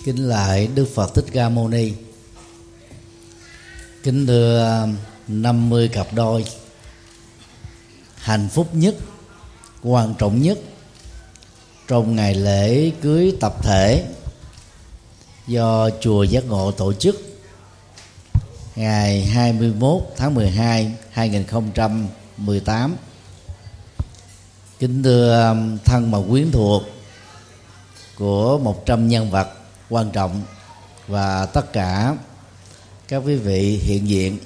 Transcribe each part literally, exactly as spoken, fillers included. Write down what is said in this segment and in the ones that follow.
Kính lạy Đức Phật Thích Ca Mâu Ni. Kính thưa năm mươi cặp đôi hạnh phúc nhất, quan trọng nhất trong ngày lễ cưới tập thể do Chùa Giác Ngộ tổ chức ngày hai mươi mốt tháng mười hai năm hai nghìn không trăm mười tám. Kính thưa thân mà quyến thuộc của một trăm nhân vật quan trọng và tất cả các quý vị hiện diện.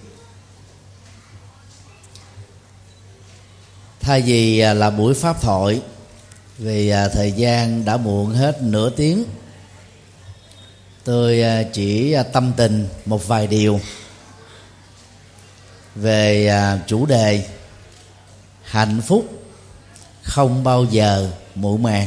Thay vì là buổi pháp thoại, vì thời gian đã muộn hết nửa tiếng, tôi chỉ tâm tình một vài điều về chủ đề hạnh phúc không bao giờ muộn màng.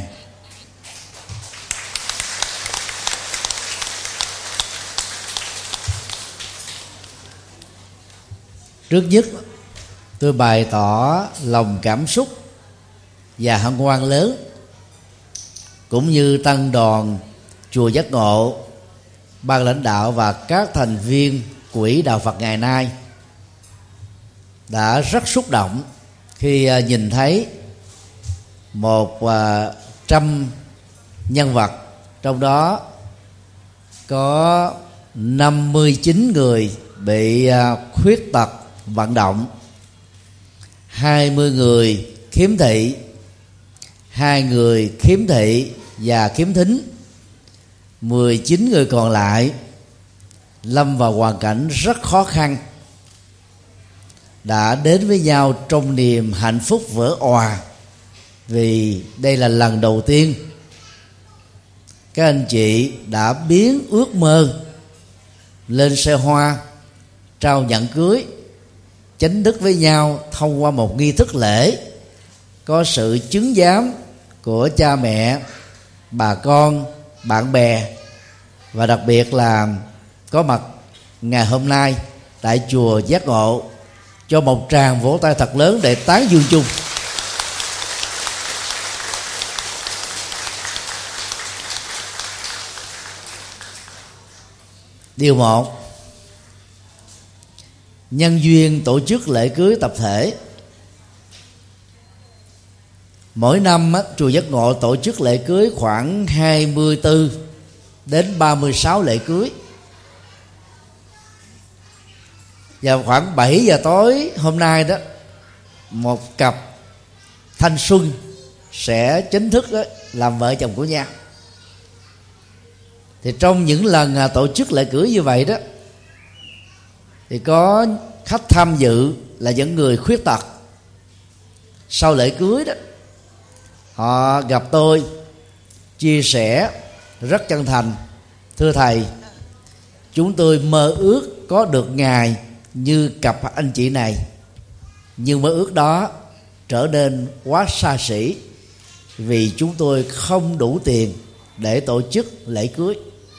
Trước nhất, tôi bày tỏ lòng cảm xúc và hân hoan lớn, cũng như tăng đoàn Chùa Giác Ngộ, ban lãnh đạo và các thành viên Quỹ Đạo Phật ngày nay đã rất xúc động khi nhìn thấy một trăm nhân vật, trong đó có năm mươi chín người bị khuyết tật vận động, hai mươi người khiếm thị, hai người khiếm thị và khiếm thính, mười chín người còn lại lâm vào hoàn cảnh rất khó khăn, đã đến với nhau trong niềm hạnh phúc vỡ òa, vì đây là lần đầu tiên các anh chị đã biến ước mơ lên xe hoa, trao nhẫn cưới, chánh đức với nhau thông qua một nghi thức lễ có sự chứng giám của cha mẹ, bà con, bạn bè, và đặc biệt là có mặt ngày hôm nay tại Chùa Giác Ngộ. Cho một tràng vỗ tay thật lớn để tán dương chung. Điều một, nhân duyên tổ chức lễ cưới tập thể. Mỗi năm Chùa Giác Ngộ tổ chức lễ cưới khoảng hai mươi tư đến ba mươi sáu lễ cưới. Và khoảng bảy giờ tối hôm nay đó, một cặp thanh xuân sẽ chính thức đó, làm vợ chồng của nhau. Thì trong những lần tổ chức lễ cưới như vậy đó, thì có khách tham dự là những người khuyết tật. Sau lễ cưới đó, họ gặp tôi, chia sẻ rất chân thành: thưa thầy, chúng tôi mơ ước có được ngày như cặp anh chị này, nhưng mơ ước đó trở nên quá xa xỉ vì chúng tôi không đủ tiền để tổ chức lễ cưới.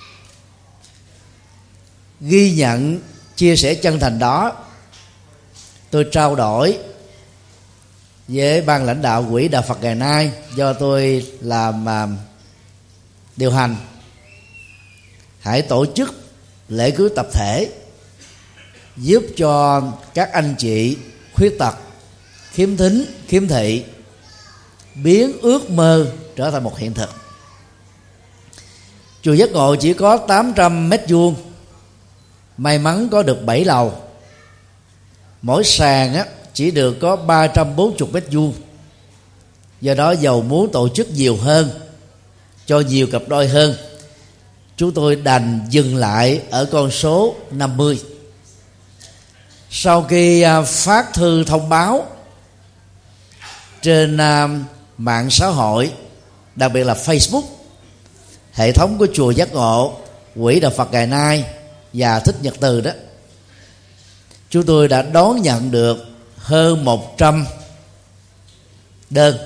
Ghi nhận chia sẻ chân thành đó, tôi trao đổi với ban lãnh đạo Quỹ Đạo Phật ngày nay do tôi làm điều hành: hãy tổ chức lễ cưới tập thể, giúp cho các anh chị khuyết tật, khiếm thính, khiếm thị biến ước mơ trở thành một hiện thực. Chùa Giác Ngộ chỉ có tám trăm mét vuông, may mắn có được bảy lầu. Mỗi sàn á, chỉ được có ba trăm bốn mươi mét vuông. Do đó dầu muốn tổ chức nhiều hơn, cho nhiều cặp đôi hơn, chúng tôi đành dừng lại ở con số năm mươi. Sau khi phát thư thông báo trên mạng xã hội, đặc biệt là Facebook, hệ thống của Chùa Giác Ngộ, Quỹ Đạo Phật ngày nay và Thích Nhật Từ đó, chúng tôi đã đón nhận được hơn một trăm đơn.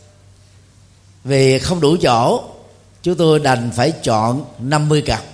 Vì không đủ chỗ, chúng tôi đành phải chọn năm mươi cặp,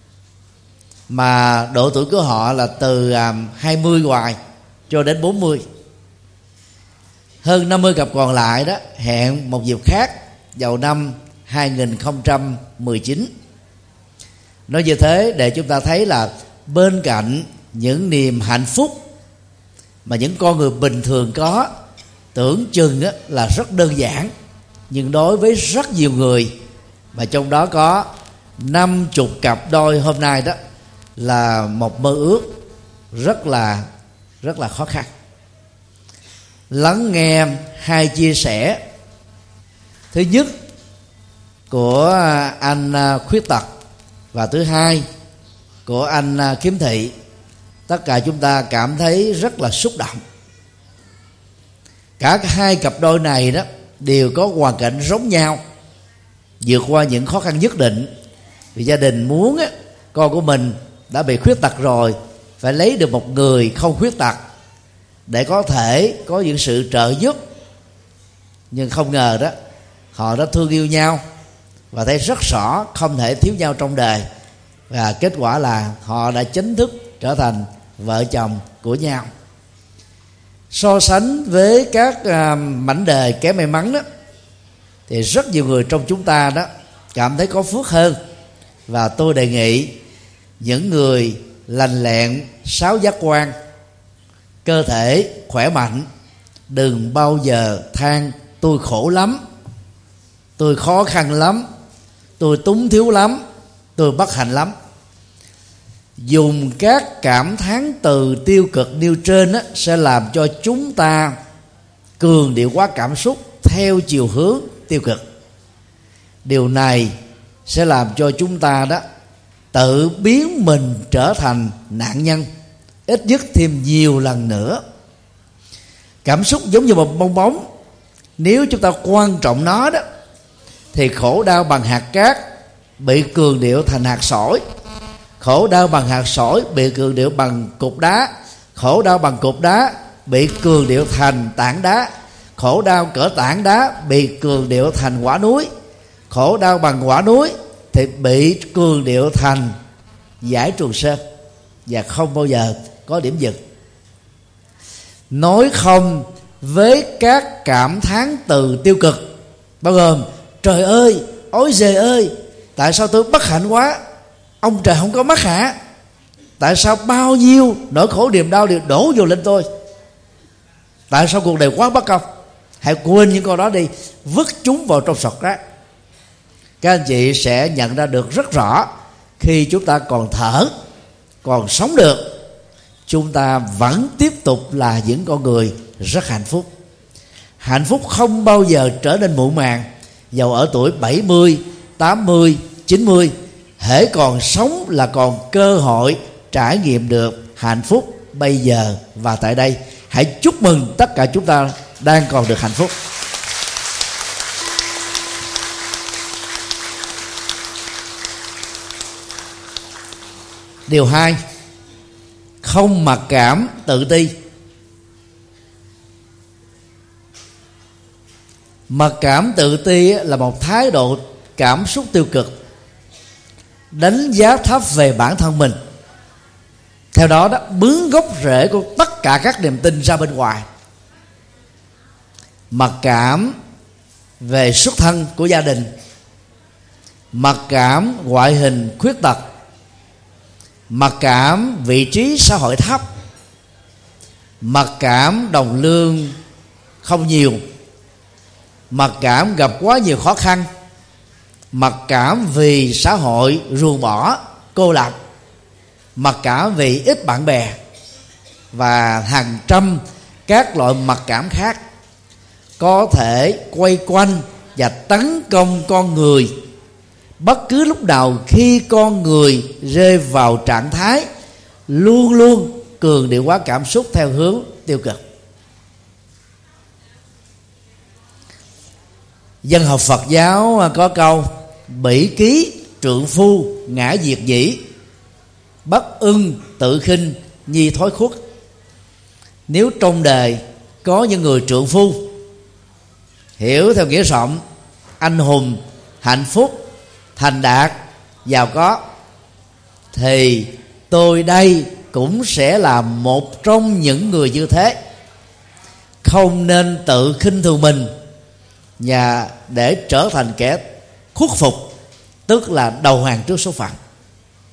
mà độ tuổi của họ là từ hai mươi hoài cho đến bốn mươi. Hơn năm mươi cặp còn lại đó hẹn một dịp khác vào năm hai nghìn không trăm mười chín. Nói như thế để chúng ta thấy là bên cạnh những niềm hạnh phúc mà những con người bình thường có, tưởng chừng là rất đơn giản, nhưng đối với rất nhiều người, và trong đó có năm chục cặp đôi hôm nay đó, là một mơ ước rất là rất là khó khăn. Lắng nghe hai chia sẻ. Thứ nhất của anh khuyết tật, và thứ hai của anh khiếm thị. Tất cả chúng ta cảm thấy rất là xúc động. Cả hai cặp đôi này đó đều có hoàn cảnh giống nhau, vượt qua những khó khăn nhất định. Vì gia đình muốn á, con của mình đã bị khuyết tật rồi, phải lấy được một người không khuyết tật để có thể có những sự trợ giúp. Nhưng không ngờ đó, họ đã thương yêu nhau và thấy rất rõ không thể thiếu nhau trong đời, và kết quả là họ đã chính thức trở thành vợ chồng của nhau. So sánh với các uh, mảnh đề kém may mắn đó, thì rất nhiều người trong chúng ta đó cảm thấy có phước hơn. Và tôi đề nghị những người lành lẹn sáu giác quan, cơ thể khỏe mạnh, đừng bao giờ than tôi khổ lắm, tôi khó khăn lắm, tôi túng thiếu lắm, tôi bất hạnh lắm. Dùng các cảm thán từ tiêu cực nêu trên á, sẽ làm cho chúng ta cường điệu hóa cảm xúc theo chiều hướng tiêu cực. Điều này sẽ làm cho chúng ta đó tự biến mình trở thành nạn nhân, ít nhất thêm nhiều lần nữa. Cảm xúc giống như một bong bóng, nếu chúng ta quan trọng nó đó, thì khổ đau bằng hạt cát bị cường điệu thành hạt sỏi, khổ đau bằng hạt sỏi bị cường điệu bằng cục đá, khổ đau bằng cục đá bị cường điệu thành tảng đá, khổ đau cỡ tảng đá bị cường điệu thành quả núi, khổ đau bằng quả núi thì bị cường điệu thành dải Trường Sơn, và không bao giờ có điểm dừng. Nói không với các cảm thán từ tiêu cực, bao gồm trời ơi, ối giời ơi, tại sao tôi bất hạnh quá, ông trời không có mắt hả, tại sao bao nhiêu nỗi khổ niềm đau đều đổ vô lên tôi, tại sao cuộc đời quá bất công. Hãy quên những câu đó đi, vứt chúng vào trong sọt rác. Các anh chị sẽ nhận ra được rất rõ, khi chúng ta còn thở, còn sống được, chúng ta vẫn tiếp tục là những con người rất hạnh phúc. Hạnh phúc không bao giờ trở nên muộn màng, dầu ở tuổi bảy mươi, tám mươi, chín mươi. Hễ còn sống là còn cơ hội trải nghiệm được hạnh phúc bây giờ và tại đây. Hãy chúc mừng tất cả chúng ta đang còn được hạnh phúc. Điều hai, không mặc cảm tự ti. Mặc cảm tự ti là một thái độ cảm xúc tiêu cực, đánh giá thấp về bản thân mình, theo đó đó bướng gốc rễ của tất cả các niềm tin ra bên ngoài. Mặc cảm về xuất thân của gia đình, mặc cảm ngoại hình khuyết tật, mặc cảm vị trí xã hội thấp, mặc cảm đồng lương không nhiều, mặc cảm gặp quá nhiều khó khăn, mặc cảm vì xã hội ruồng bỏ, cô lập, mặc cảm vì ít bạn bè, và hàng trăm các loại mặc cảm khác có thể quay quanh và tấn công con người bất cứ lúc nào khi con người rơi vào trạng thái luôn luôn cường điệu hóa cảm xúc theo hướng tiêu cực. Dân học Phật giáo có câu bỉ ký trượng phu ngã diệt nhĩ, bất ưng tự khinh nhi thói khuất. Nếu trong đời có những người trượng phu hiểu theo nghĩa rộng, anh hùng, hạnh phúc, thành đạt, giàu có, thì tôi đây cũng sẽ là một trong những người như thế. Không nên tự khinh thường mình và để trở thành kẻ khuất phục, tức là đầu hàng trước số phận.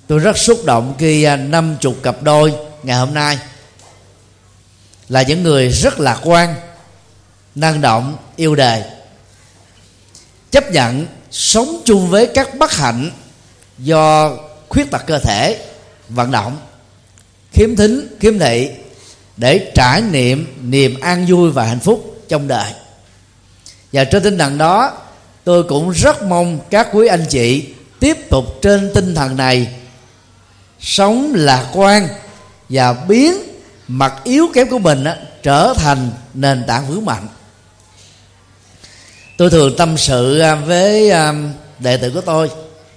Tôi rất xúc động khi năm chục cặp đôi ngày hôm nay là những người rất lạc quan, năng động, yêu đời, chấp nhận sống chung với các bất hạnh do khuyết tật cơ thể, vận động, khiếm thính, khiếm thị, để trải nghiệm niềm an vui và hạnh phúc trong đời. Và trên tinh thần đó, tôi cũng rất mong các quý anh chị tiếp tục trên tinh thần này, sống lạc quan và biến mặt yếu kém của mình trở thành nền tảng vững mạnh. Tôi thường tâm sự với đệ tử của tôi,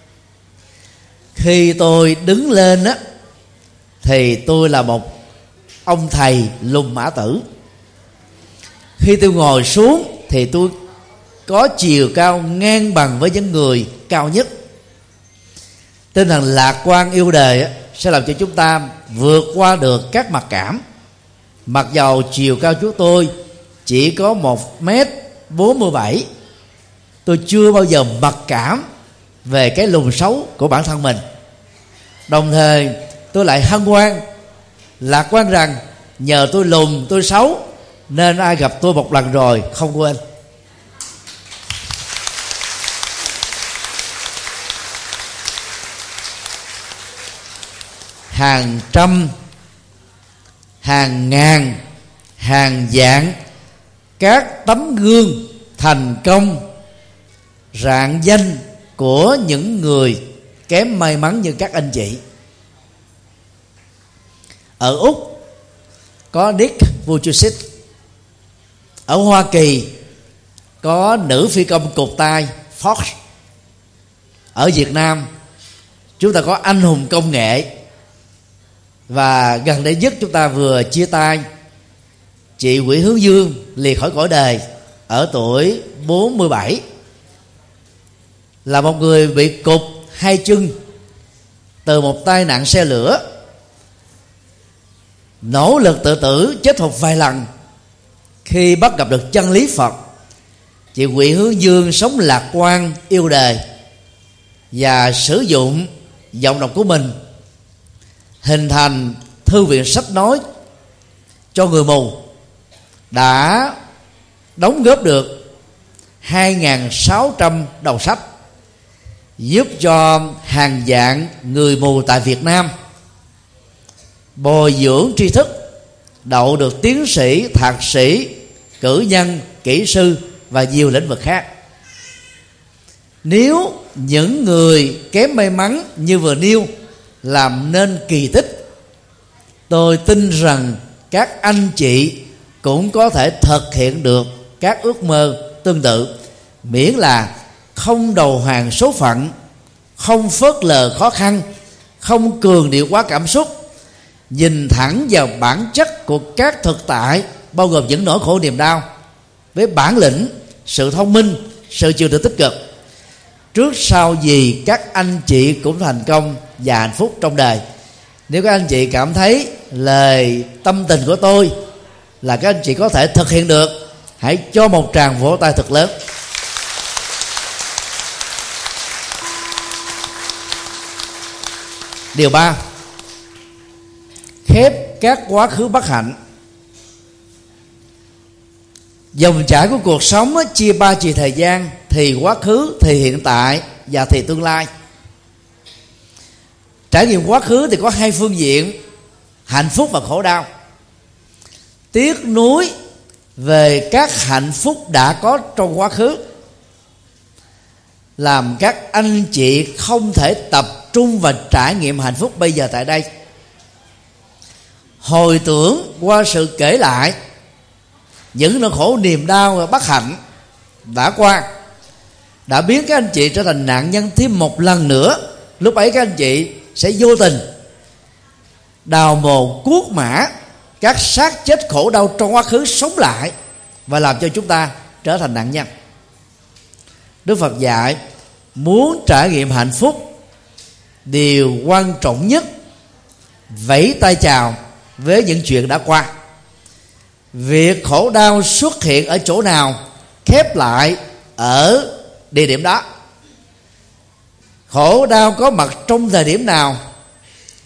khi tôi đứng lên á, thì tôi là một ông thầy lùn mã tử. Khi tôi ngồi xuống thì tôi có chiều cao ngang bằng với những người cao nhất. Tinh thần lạc quan yêu đời á, sẽ làm cho chúng ta vượt qua được các mặc cảm. Mặc dầu chiều cao chúng tôi chỉ có một mét bốn mươi bảy, tôi chưa bao giờ mặc cảm về cái lùn xấu của bản thân mình. Đồng thời tôi lại hân hoan, lạc quan rằng nhờ tôi lùn, tôi xấu, nên ai gặp tôi một lần rồi không quên. Hàng trăm, hàng ngàn, hàng vạn các tấm gương thành công, rạng danh của những người kém may mắn như các anh chị. Ở Úc có Nick Vujicic, ở Hoa Kỳ có nữ phi công cụt tay Fox, ở Việt Nam chúng ta có anh hùng công nghệ, và gần đây nhất chúng ta vừa chia tay chị Nguyễn Hướng Dương liệt khỏi cõi đời ở tuổi bốn mươi bảy, là một người bị cụt hai chân từ một tai nạn xe lửa, nỗ lực tự tử chết một vài lần. Khi bắt gặp được chân lý Phật, chị Nguyễn Hướng Dương sống lạc quan, yêu đời và sử dụng giọng đọc của mình hình thành thư viện sách nói cho người mù, đã đóng góp được hai nghìn sáu trăm đầu sách, giúp cho hàng vạn người mù tại Việt Nam bồi dưỡng tri thức, đậu được tiến sĩ, thạc sĩ, cử nhân, kỹ sư và nhiều lĩnh vực khác. Nếu những người kém may mắn như vừa nêu làm nên kỳ tích, tôi tin rằng các anh chị cũng có thể thực hiện được các ước mơ tương tự, miễn là không đầu hàng số phận, không phớt lờ khó khăn, không cường điệu quá cảm xúc, nhìn thẳng vào bản chất của các thực tại, bao gồm những nỗi khổ niềm đau, với bản lĩnh, sự thông minh, sự chịu đựng tích cực. Trước sau gì các anh chị cũng thành công và hạnh phúc trong đời. Nếu các anh chị cảm thấy lời tâm tình của tôi là các anh chị có thể thực hiện được, hãy cho một tràng vỗ tay thật lớn. Điều ba, khép các quá khứ bất hạnh. Dòng chảy của cuộc sống chia ba chiều thời gian: thì quá khứ, thì hiện tại và thì tương lai. Trải nghiệm quá khứ thì có hai phương diện: hạnh phúc và khổ đau. Tiếc nuối về các hạnh phúc đã có trong quá khứ làm các anh chị không thể tập trung và trải nghiệm hạnh phúc bây giờ tại đây. Hồi tưởng qua sự kể lại những nỗi khổ niềm đau và bất hạnh đã qua, đã biến các anh chị trở thành nạn nhân thêm một lần nữa. Lúc ấy các anh chị sẽ vô tình đào mồ cuốc mã các xác chết khổ đau trong quá khứ sống lại và làm cho chúng ta trở thành nạn nhân. Đức Phật dạy muốn trải nghiệm hạnh phúc, điều quan trọng nhất vẫy tay chào với những chuyện đã qua. Việc khổ đau xuất hiện ở chỗ nào, khép lại ở địa điểm đó. Khổ đau có mặt trong thời điểm nào,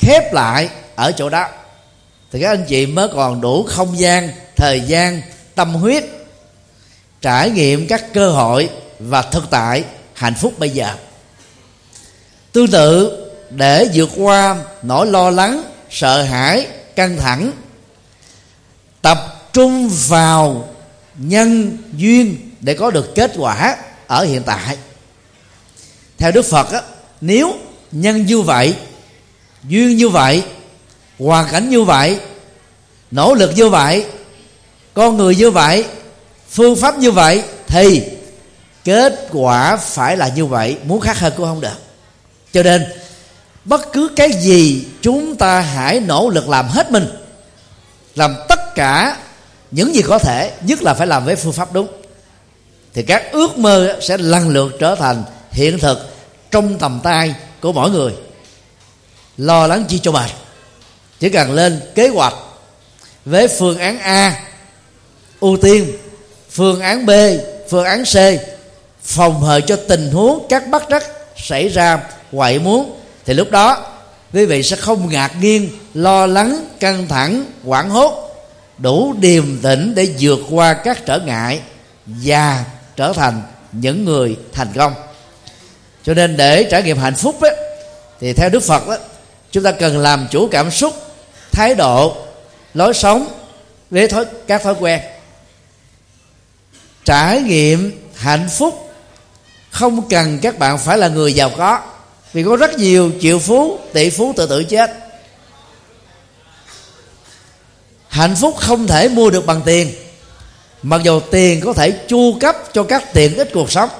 khép lại ở chỗ đó, thì các anh chị mới còn đủ không gian, thời gian, tâm huyết trải nghiệm các cơ hội và thực tại hạnh phúc bây giờ. Tương tự, để vượt qua nỗi lo lắng, sợ hãi, căng thẳng, tập trung vào nhân duyên để có được kết quả ở hiện tại. Theo Đức Phật á, nếu nhân như vậy, duyên như vậy, hoàn cảnh như vậy, nỗ lực như vậy, con người như vậy, phương pháp như vậy, thì kết quả phải là như vậy, muốn khác hơn cũng không được. Cho nên bất cứ cái gì chúng ta hãy nỗ lực làm hết mình, làm tất cả những gì có thể, nhất là phải làm với phương pháp đúng, thì các ước mơ sẽ lần lượt trở thành hiện thực trong tầm tay của mỗi người. Lo lắng chi cho mệt, chỉ cần lên kế hoạch với phương án A ưu tiên, phương án B, phương án C phòng hờ cho tình huống các bất trắc xảy ra ngoài muốn, thì lúc đó quý vị sẽ không ngạc nhiên, lo lắng, căng thẳng, hoảng hốt, đủ điềm tĩnh để vượt qua các trở ngại và trở thành những người thành công. Cho nên để trải nghiệm hạnh phúc ấy, thì theo Đức Phật ấy, chúng ta cần làm chủ cảm xúc, thái độ, lối sống với thói, các thói quen. Trải nghiệm hạnh phúc không cần các bạn phải là người giàu có, vì có rất nhiều triệu phú, tỷ phú tự tử chết. Hạnh phúc không thể mua được bằng tiền, mặc dù tiền có thể chu cấp cho các tiện ích cuộc sống.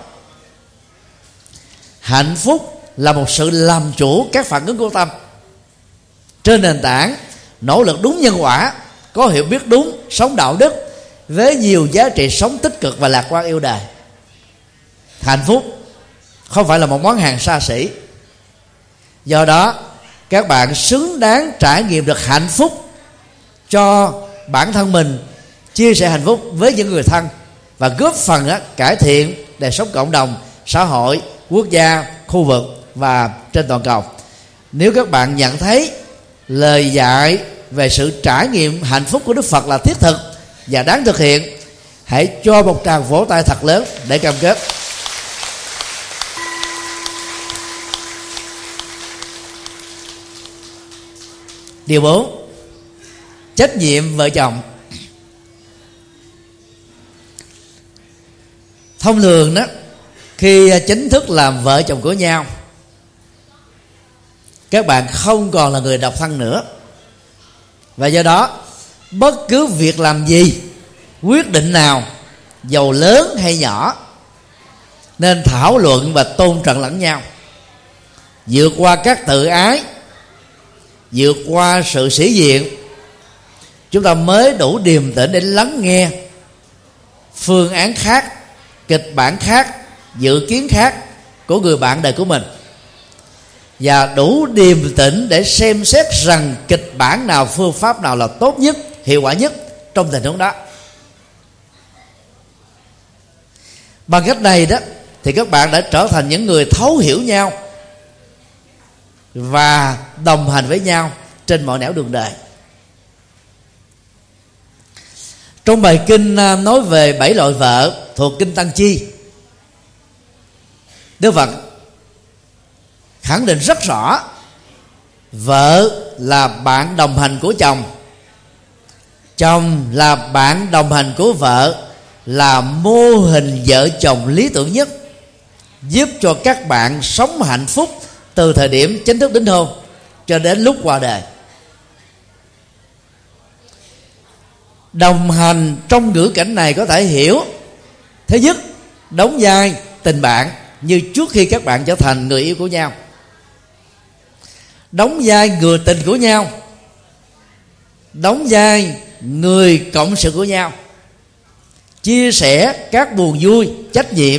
Hạnh phúc là một sự làm chủ các phản ứng của tâm, trên nền tảng nỗ lực đúng nhân quả, có hiểu biết đúng, sống đạo đức với nhiều giá trị sống tích cực và lạc quan yêu đời. Hạnh phúc không phải là một món hàng xa xỉ. Do đó các bạn xứng đáng trải nghiệm được hạnh phúc cho bản thân mình, chia sẻ hạnh phúc với những người thân, và góp phần á, cải thiện đời sống cộng đồng, xã hội, quốc gia, khu vực và trên toàn cầu. Nếu các bạn nhận thấy lời dạy về sự trải nghiệm hạnh phúc của Đức Phật là thiết thực và đáng thực hiện, hãy cho một tràng vỗ tay thật lớn để cam kết. Điều bốn, trách nhiệm vợ chồng. Thông thường đó, khi chính thức làm vợ chồng của nhau, các bạn không còn là người độc thân nữa, và do đó bất cứ việc làm gì, quyết định nào, dầu lớn hay nhỏ, nên thảo luận và tôn trọng lẫn nhau, vượt qua các tự ái, vượt qua sự sĩ diện, chúng ta mới đủ điềm tĩnh để lắng nghe phương án khác, kịch bản khác, dự kiến khác của người bạn đời của mình, và đủ điềm tĩnh để xem xét rằng kịch bản nào, phương pháp nào là tốt nhất, hiệu quả nhất trong tình huống đó. Bằng cách này đó thì các bạn đã trở thành những người thấu hiểu nhau và đồng hành với nhau trên mọi nẻo đường đời. Trong bài kinh nói về bảy loại vợ thuộc kinh Tăng Chi, Đức Phật khẳng định rất rõ vợ là bạn đồng hành của chồng, chồng là bạn đồng hành của vợ, là mô hình vợ chồng lý tưởng nhất, giúp cho các bạn sống hạnh phúc từ thời điểm chính thức đính hôn cho đến lúc qua đời. Đồng hành trong ngữ cảnh này có thể hiểu: thứ nhất, đóng vai tình bạn như trước khi các bạn trở thành người yêu của nhau, đóng vai người tình của nhau, đóng vai người cộng sự của nhau, chia sẻ các buồn vui, trách nhiệm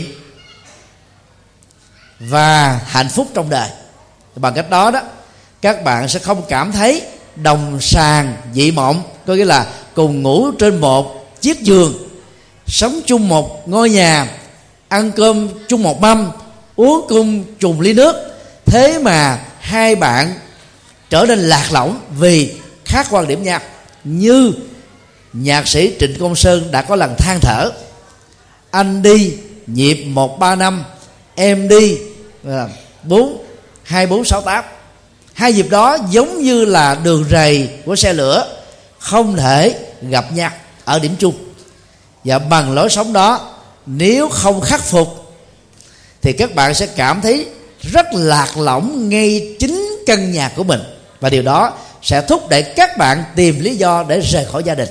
và hạnh phúc trong đời. Bằng cách đó đó, các bạn sẽ không cảm thấy đồng sàng dị mộng, có nghĩa là cùng ngủ trên một chiếc giường, sống chung một ngôi nhà, ăn cơm chung một mâm, uống cùng chung ly nước, thế mà hai bạn trở nên lạc lõng vì khác quan điểm nhau. Như nhạc sĩ Trịnh Công Sơn đã có lần than thở: anh đi nhịp một ba năm, em đi bốn hai bốn sáu tám. Hai nhịp đó giống như là đường rầy của xe lửa, không thể gặp nhau ở điểm chung. Và bằng lối sống đó, nếu không khắc phục thì các bạn sẽ cảm thấy rất lạc lõng ngay chính căn nhà của mình, và điều đó sẽ thúc đẩy các bạn tìm lý do để rời khỏi gia đình.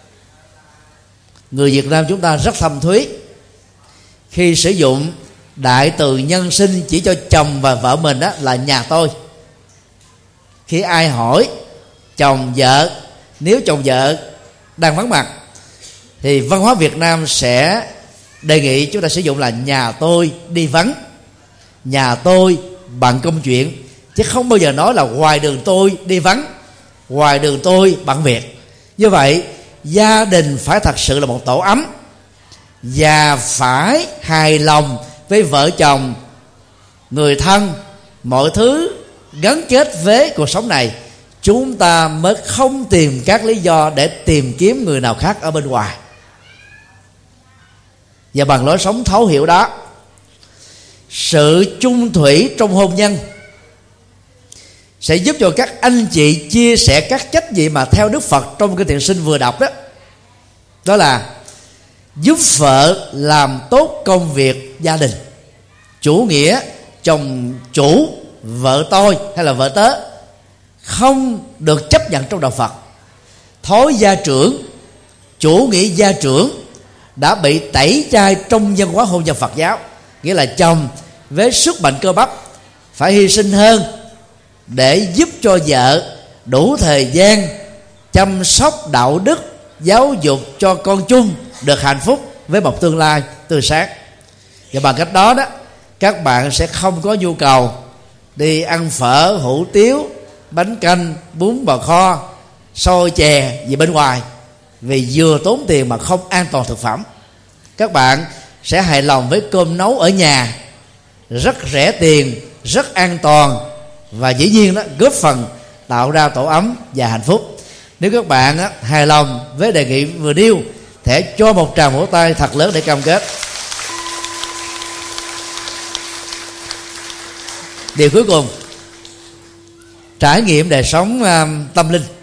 Người Việt Nam chúng ta rất thâm thúy khi sử dụng đại từ nhân sinh chỉ cho chồng và vợ mình, đó là nhà tôi. Khi ai hỏi chồng vợ, nếu chồng vợ đang vắng mặt, thì văn hóa Việt Nam sẽ đề nghị chúng ta sử dụng là nhà tôi đi vắng, nhà tôi bận công chuyện, chứ không bao giờ nói là ngoài đường tôi đi vắng, ngoài đường tôi bận việc. Như vậy gia đình phải thật sự là một tổ ấm, và phải hài lòng với vợ chồng, người thân, mọi thứ gắn kết với cuộc sống này, chúng ta mới không tìm các lý do để tìm kiếm người nào khác ở bên ngoài. Và bằng lối sống thấu hiểu đó, sự chung thủy trong hôn nhân sẽ giúp cho các anh chị chia sẻ các trách nhiệm mà theo Đức Phật trong cái thiện sinh vừa đọc đó. Đó là giúp vợ làm tốt công việc gia đình. Chủ nghĩa chồng chủ, vợ tôi hay là vợ tớ không được chấp nhận trong đạo Phật. Thói gia trưởng, chủ nghĩa gia trưởng đã bị tẩy chay trong văn hóa hôn nhân Phật giáo. Nghĩa là chồng với sức mạnh cơ bắp phải hy sinh hơn để giúp cho vợ đủ thời gian chăm sóc đạo đức, giáo dục cho con chung được hạnh phúc với một tương lai tươi sáng. Và bằng cách đó đó, các bạn sẽ không có nhu cầu đi ăn phở, hủ tiếu, bánh canh, bún bò kho, xôi chè gì bên ngoài, vì vừa tốn tiền mà không an toàn thực phẩm. Các bạn sẽ hài lòng với cơm nấu ở nhà, rất rẻ tiền, rất an toàn, và dĩ nhiên đó góp phần tạo ra tổ ấm và hạnh phúc. Nếu các bạn á, hài lòng với đề nghị vừa nêu, thể cho một tràng vỗ tay thật lớn để cam kết. Điều cuối cùng, trải nghiệm đời sống uh, tâm linh.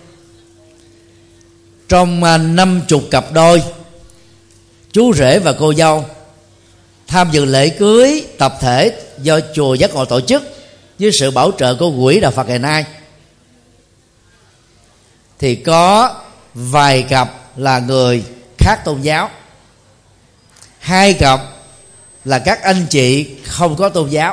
Trong uh, năm chục cặp đôi, chú rể và cô dâu tham dự lễ cưới tập thể do chùa Giác Ngộ tổ chức với sự bảo trợ của Quỹ Đạo Phật ngày nay, thì có vài cặp là người khác tôn giáo, hai cặp là các anh chị không có tôn giáo.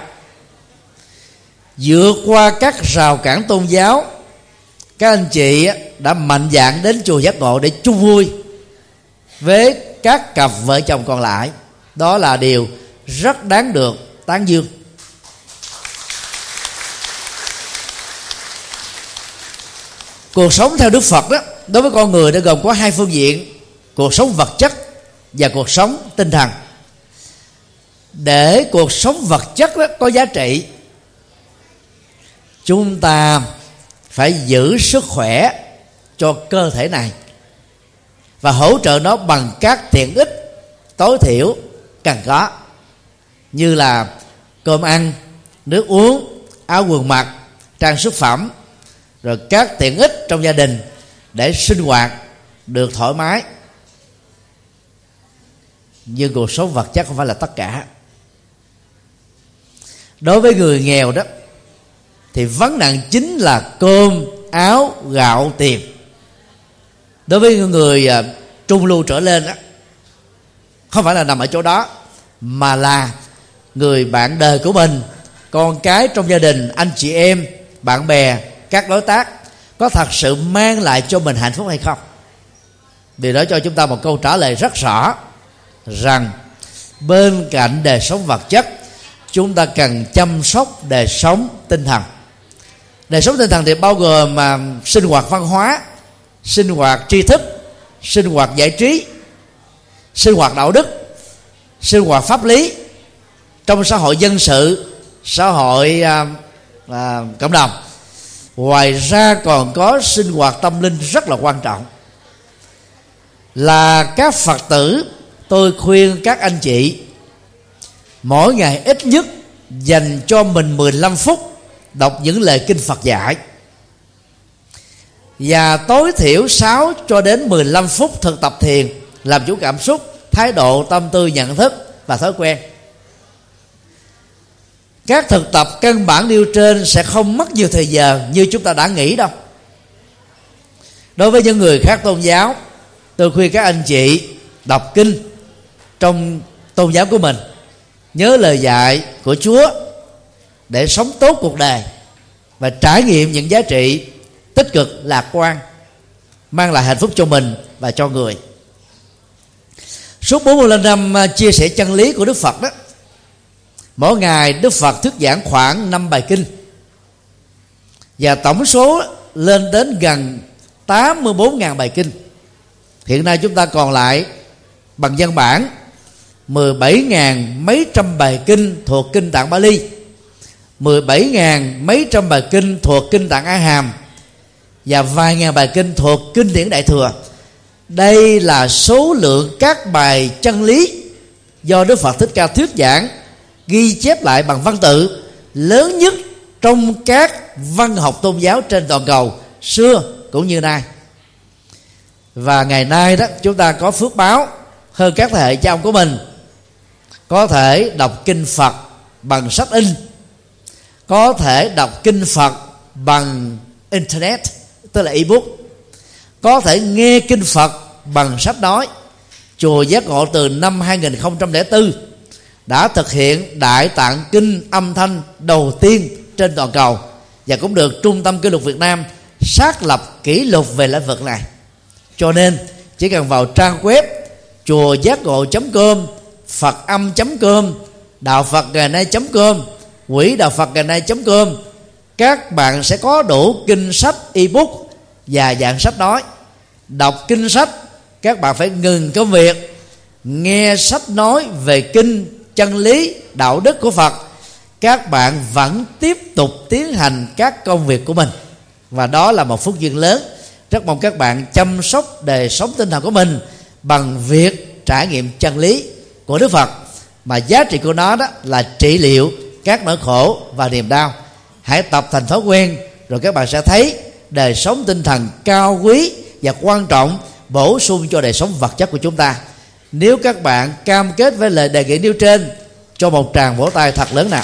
Vượt qua các rào cản tôn giáo, các anh chị đã mạnh dạn đến chùa Giác Ngộ để chung vui với các cặp vợ chồng còn lại. Đó là điều rất đáng được tán dương. Cuộc sống theo Đức Phật đó, đối với con người đã gồm có hai phương diện: cuộc sống vật chất và cuộc sống tinh thần. Để cuộc sống vật chất đó có giá trị, chúng ta phải giữ sức khỏe cho cơ thể này và hỗ trợ nó bằng các tiện ích tối thiểu cần có, như là cơm ăn, nước uống, áo quần mặc, trang sức phẩm, rồi các tiện ích trong gia đình để sinh hoạt được thoải mái. Nhưng cuộc sống vật chất không phải là tất cả. Đối với người nghèo đó, thì vấn nạn chính là cơm, áo, gạo, tiền. Đối với người uh, trung lưu trở lên đó, không phải là nằm ở chỗ đó, mà là người bạn đời của mình, con cái trong gia đình, anh chị em, bạn bè, các đối tác có thật sự mang lại cho mình hạnh phúc hay không. Điều đó cho chúng ta một câu trả lời rất rõ rằng bên cạnh đời sống vật chất, chúng ta cần chăm sóc đời sống tinh thần. Đời sống tinh thần thì bao gồm mà sinh hoạt văn hóa, sinh hoạt tri thức, sinh hoạt giải trí, sinh hoạt đạo đức, sinh hoạt pháp lý trong xã hội dân sự, xã hội à, à, cộng đồng. Ngoài ra còn có sinh hoạt tâm linh rất là quan trọng. Là các Phật tử, tôi khuyên các anh chị mỗi ngày ít nhất dành cho mình mười lăm phút đọc những lời kinh Phật dạy, và tối thiểu sáu cho đến mười lăm phút thực tập thiền, làm chủ cảm xúc, thái độ, tâm tư, nhận thức và thói quen. Các thực tập căn bản nêu trên sẽ không mất nhiều thời giờ như chúng ta đã nghĩ đâu. Đối với những người khác tôn giáo, tôi khuyên các anh chị đọc kinh trong tôn giáo của mình, nhớ lời dạy của Chúa để sống tốt cuộc đời và trải nghiệm những giá trị tích cực, lạc quan, mang lại hạnh phúc cho mình và cho người. Suốt bốn mươi lăm năm chia sẻ chân lý của Đức Phật đó, mỗi ngày Đức Phật thuyết giảng khoảng năm bài kinh, và tổng số lên đến gần tám mươi bốn nghìn bài kinh. Hiện nay chúng ta còn lại bằng văn bản mười bảy nghìn mấy trăm bài kinh thuộc kinh Tạng Bali, mười bảy nghìn mấy trăm bài kinh thuộc kinh Tạng A Hàm, và vài ngàn bài kinh thuộc kinh điển Đại Thừa. Đây là số lượng các bài chân lý do Đức Phật Thích Ca thuyết giảng, ghi chép lại bằng văn tự, lớn nhất trong các văn học tôn giáo trên toàn cầu xưa cũng như nay. Và ngày nay đó, chúng ta có phước báo hơn các thế hệ cha ông của mình, có thể đọc kinh Phật bằng sách in, có thể đọc kinh Phật bằng internet, tức là ebook, có thể nghe kinh Phật bằng sách nói. Chùa Giác Ngộ từ năm hai nghìn không trăm lẻ bốn đã thực hiện Đại Tạng Kinh âm thanh đầu tiên trên toàn cầu, và cũng được Trung tâm Kỷ lục Việt Nam xác lập kỷ lục về lĩnh vực này. Cho nên chỉ cần vào trang web chùa giác ngộ chấm com, phật âm chấm com, đạo phật ngày nay chấm com, quỹ đạo phật ngày nay chấm com, các bạn sẽ có đủ kinh sách ebook và dạng sách nói. Đọc kinh sách, các bạn phải ngừng công việc, nghe sách nói về kinh, chân lý, đạo đức của Phật. Các bạn vẫn tiếp tục tiến hành các công việc của mình, và đó là một phúc duyên lớn. Rất mong các bạn chăm sóc đời sống tinh thần của mình bằng việc trải nghiệm chân lý của Đức Phật, mà giá trị của nó đó là trị liệu các nỗi khổ và niềm đau. Hãy tập thành thói quen, rồi các bạn sẽ thấy đời sống tinh thần cao quý và quan trọng, bổ sung cho đời sống vật chất của chúng ta. Nếu các bạn cam kết với lời đề nghị nêu trên, cho một tràng vỗ tay thật lớn nào.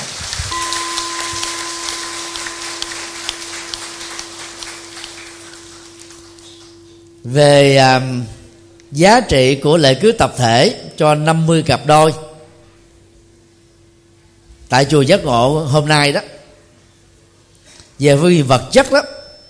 Về um, giá trị của lễ cưới tập thể cho năm mươi cặp đôi tại chùa Giác Ngộ hôm nay đó, về phương diện vật chất đó,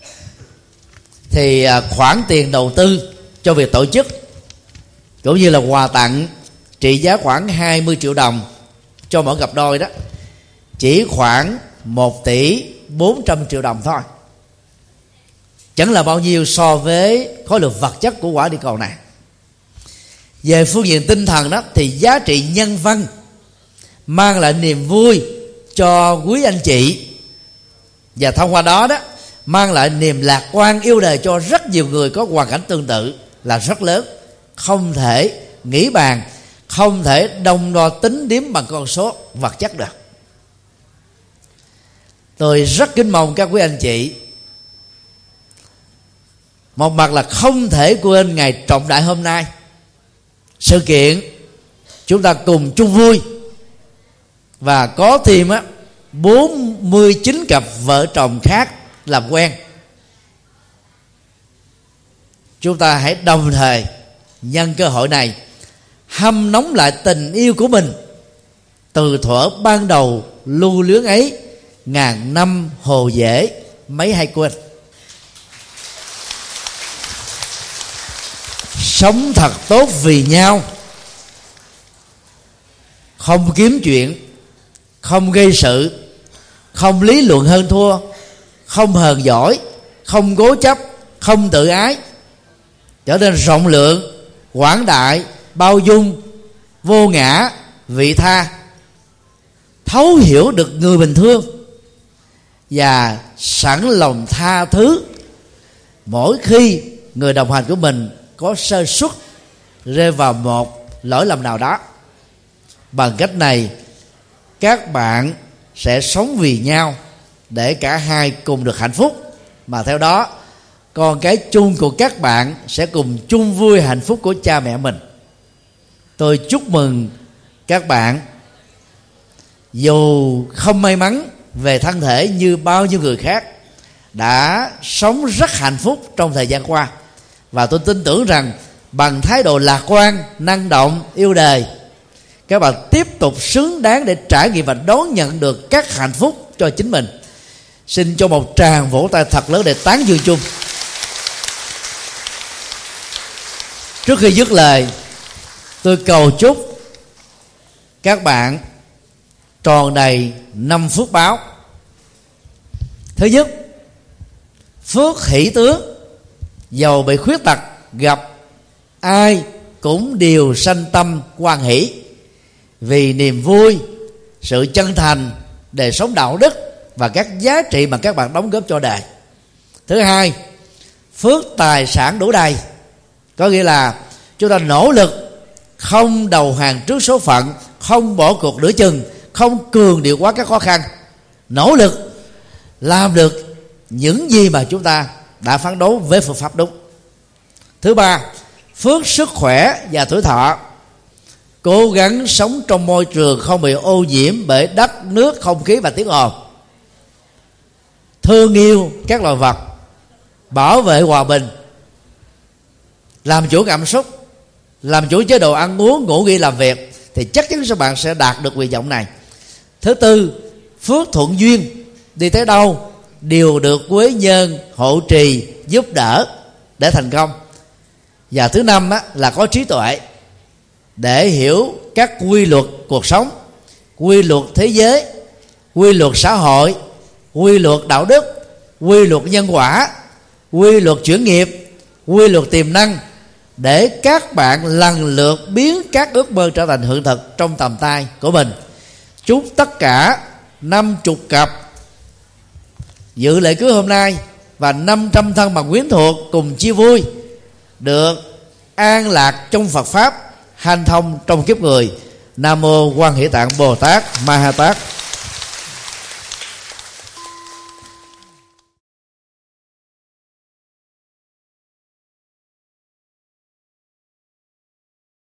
thì uh, khoản tiền đầu tư cho việc tổ chức cũng như là quà tặng trị giá khoảng hai mươi triệu đồng cho mỗi cặp đôi đó, chỉ khoảng một tỷ bốn trăm triệu đồng thôi. Chẳng là bao nhiêu so với khối lượng vật chất của quả địa cầu này. Về phương diện tinh thần đó, thì giá trị nhân văn mang lại niềm vui cho quý anh chị, và thông qua đó đó mang lại niềm lạc quan yêu đời cho rất nhiều người có hoàn cảnh tương tự là rất lớn, không thể nghĩ bàn, không thể đồng đo tính điếm bằng con số vật chất được. Tôi rất kính mong các quý anh chị, một mặt là không thể quên ngày trọng đại hôm nay, sự kiện chúng ta cùng chung vui và có thêm á bốn mươi chín cặp vợ chồng khác làm quen. Chúng ta hãy đồng thời nhân cơ hội này hâm nóng lại tình yêu của mình từ thuở ban đầu lưu luyến ấy, ngàn năm hồ dễ mấy hay quên. Sống thật tốt vì nhau, không kiếm chuyện, không gây sự, không lý luận hơn thua, không hờn giỏi, không cố chấp, không tự ái, trở nên rộng lượng, quảng đại, bao dung, vô ngã, vị tha, thấu hiểu được người bình thường, và sẵn lòng tha thứ mỗi khi người đồng hành của mình có sơ suất, rơi vào một lỗi lầm nào đó. Bằng cách này, các bạn sẽ sống vì nhau để cả hai cùng được hạnh phúc, mà theo đó con cái chung của các bạn sẽ cùng chung vui hạnh phúc của cha mẹ mình. Tôi chúc mừng các bạn, dù không may mắn về thân thể như bao nhiêu người khác, đã sống rất hạnh phúc trong thời gian qua. Và tôi tin tưởng rằng bằng thái độ lạc quan, năng động, yêu đời, các bạn tiếp tục xứng đáng để trải nghiệm và đón nhận được các hạnh phúc cho chính mình. Xin cho một tràng vỗ tay thật lớn để tán dương chung. Trước khi dứt lời, tôi cầu chúc các bạn tròn đầy năm phước báo. Thứ nhất, phước hỷ tướng, dầu bị khuyết tật, gặp ai cũng đều sanh tâm hoan hỷ, vì niềm vui, sự chân thành, đời sống đạo đức và các giá trị mà các bạn đóng góp cho đời. Thứ hai, phước tài sản đủ đầy, có nghĩa là chúng ta nỗ lực không đầu hàng trước số phận, không bỏ cuộc nửa chừng, không cường điệu quá các khó khăn, nỗ lực làm được những gì mà chúng ta đã phấn đấu với Phật pháp đúng. Thứ ba, phước sức khỏe và tuổi thọ, cố gắng sống trong môi trường không bị ô nhiễm bởi đất, nước, không khí và tiếng ồn, thương yêu các loài vật, bảo vệ hòa bình, làm chủ cảm xúc, làm chủ chế độ ăn uống, ngủ nghỉ, làm việc, thì chắc chắn các bạn sẽ đạt được nguyện vọng này. Thứ tư, phước thuận duyên, đi tới đâu đều được quế nhân hộ trì giúp đỡ để thành công. Và thứ năm á, là có trí tuệ để hiểu các quy luật cuộc sống, quy luật thế giới, quy luật xã hội, quy luật đạo đức, quy luật nhân quả, quy luật chuyển nghiệp, quy luật tiềm năng, để các bạn lần lượt biến các ước mơ trở thành hiện thực trong tầm tay của mình. Chúc tất cả năm chục cặp dự lễ cưới hôm nay và năm trăm thân bằng quyến thuộc cùng chia vui, được an lạc trong Phật pháp, hanh thông trong kiếp người. Nam mô Quan Hệ Tạng Bồ Tát Ma Ha Tát.